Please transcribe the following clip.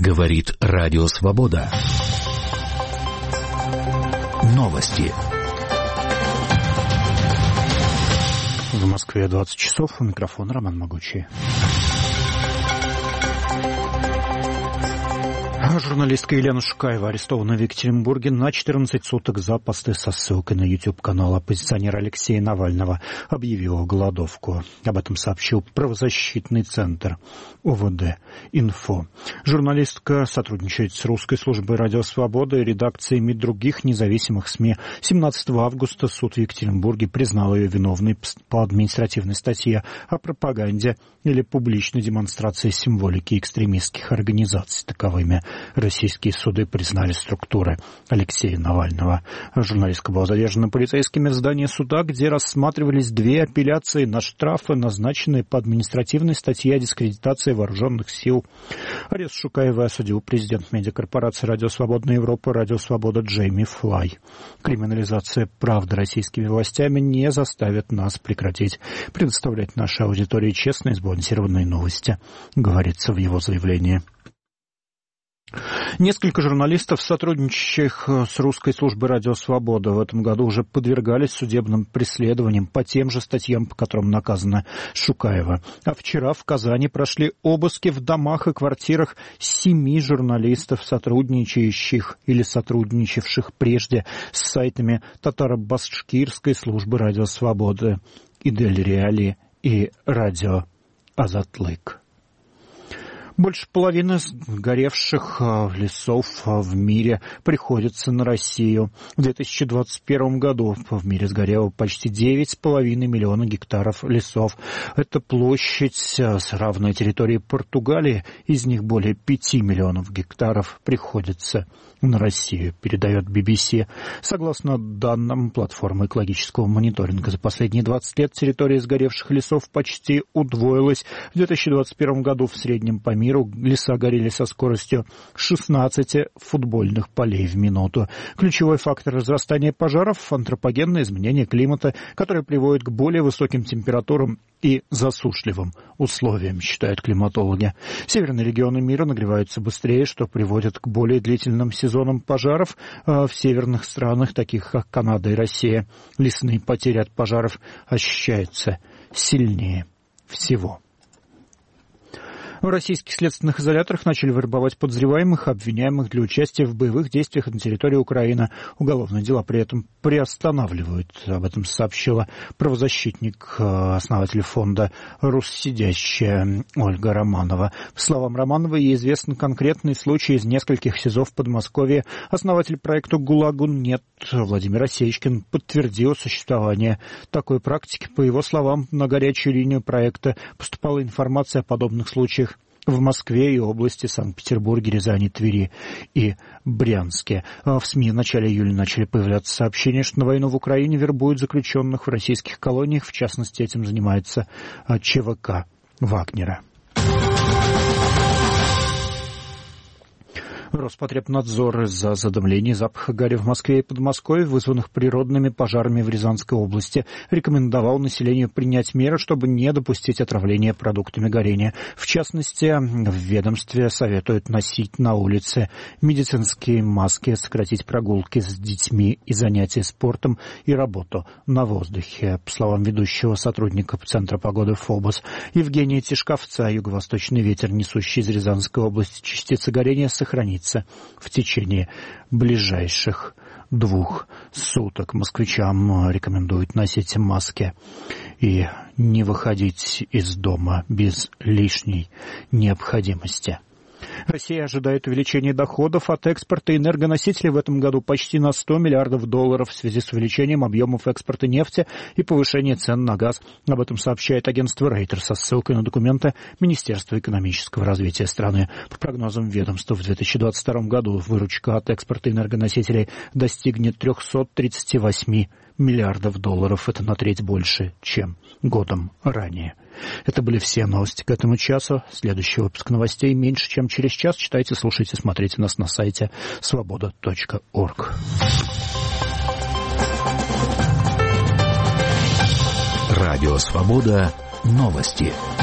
Говорит Радио Свобода. Новости. В Москве 20 часов. У микрофона Роман Могучий. Журналистка Елена Шукаева арестована в Екатеринбурге на 14 суток за посты со ссылкой на YouTube-канал оппозиционера Алексея Навального. Объявила голодовку. Об этом сообщил правозащитный центр ОВД «Инфо». Журналистка сотрудничает с русской службой «Радио Свобода» и редакциями других независимых СМИ. 17 августа суд в Екатеринбурге признал ее виновной по административной статье о пропаганде или публичной демонстрации символики экстремистских организаций. Таковыми российские суды признали структуры Алексея Навального. Журналистка была задержана полицейскими в здании суда, где рассматривались две апелляции на штрафы, назначенные по административной статье о дискредитации вооруженных сил. Арест Шукаевой осудил президент медиакорпорации «Радио Свободная Европа» «Радио Свобода» Джейми Флай. Криминализация правды российскими властями не заставит нас прекратить предоставлять нашей аудитории честные сбалансированные новости, говорится в его заявлении. Несколько журналистов, сотрудничающих с русской службой «Радио Свобода», в этом году уже подвергались судебным преследованиям по тем же статьям, по которым наказана Шукаева. А вчера в Казани прошли обыски в домах и квартирах 7 журналистов, сотрудничающих или сотрудничавших прежде с сайтами татаро-башкирской службы «Радио Свобода», «Идель Реали» и «Радио Азатлык». Больше половины сгоревших лесов в мире приходится на Россию. В 2021 году в мире сгорело почти 9,5 миллиона гектаров лесов. Это площадь, равная территории Португалии. Из них более 5 миллионов гектаров приходится на Россию, передает BBC. Согласно данным платформы экологического мониторинга, за последние 20 лет территория сгоревших лесов почти удвоилась. В 2021 году в среднем по миру леса горели со скоростью 16 футбольных полей в минуту. Ключевой фактор разрастания пожаров – антропогенное изменение климата, которое приводит к более высоким температурам и засушливым условиям, считают климатологи. Северные регионы мира нагреваются быстрее, что приводит к более длительным сезонам пожаров в северных странах, таких как Канада и Россия. Лесные потери от пожаров ощущаются сильнее всего. В российских следственных изоляторах начали вербовать подозреваемых, обвиняемых для участия в боевых действиях на территории Украины. Уголовные дела при этом приостанавливают. Об этом сообщила правозащитник, основатель фонда «Руссидящая» Ольга Романова. По словам Романовой, ей известны конкретные случаи из нескольких СИЗО в Подмосковье. Основатель проекта «ГУЛАГу нет» Владимир Осечкин подтвердил существование такой практики. По его словам, на горячую линию проекта поступала информация о подобных случаях в Москве и области Санкт-Петербурге, Рязани, Твери и Брянске. В СМИ в начале июля начали появляться сообщения, что на войну в Украине вербуют заключенных в российских колониях. В частности, этим занимается ЧВК Вагнера. Роспотребнадзор из-за задымления запаха гари в Москве и Подмосковье, вызванных природными пожарами в Рязанской области, рекомендовал населению принять меры, чтобы не допустить отравления продуктами горения. В частности, в ведомстве советуют носить на улице медицинские маски, сократить прогулки с детьми и занятия спортом и работу на воздухе. По словам ведущего сотрудника Центра погоды ФОБОС Евгения Тишковца, юго-восточный ветер, несущий из Рязанской области частицы горения, сохранится в течение ближайших 2 суток. Москвичам рекомендуют носить маски и не выходить из дома без лишней необходимости. Россия ожидает увеличения доходов от экспорта энергоносителей в этом году почти на $100 миллиардов в связи с увеличением объемов экспорта нефти и повышением цен на газ. Об этом сообщает агентство Рейтер со ссылкой на документы Министерства экономического развития страны. По прогнозам ведомства, в 2022 году выручка от экспорта энергоносителей достигнет $338 миллиардов. Это на треть больше, чем годом ранее. Это были все новости к этому часу. Следующий выпуск новостей меньше, чем через час. Читайте, слушайте, смотрите нас на сайте svoboda.org. Радио Свобода. Новости.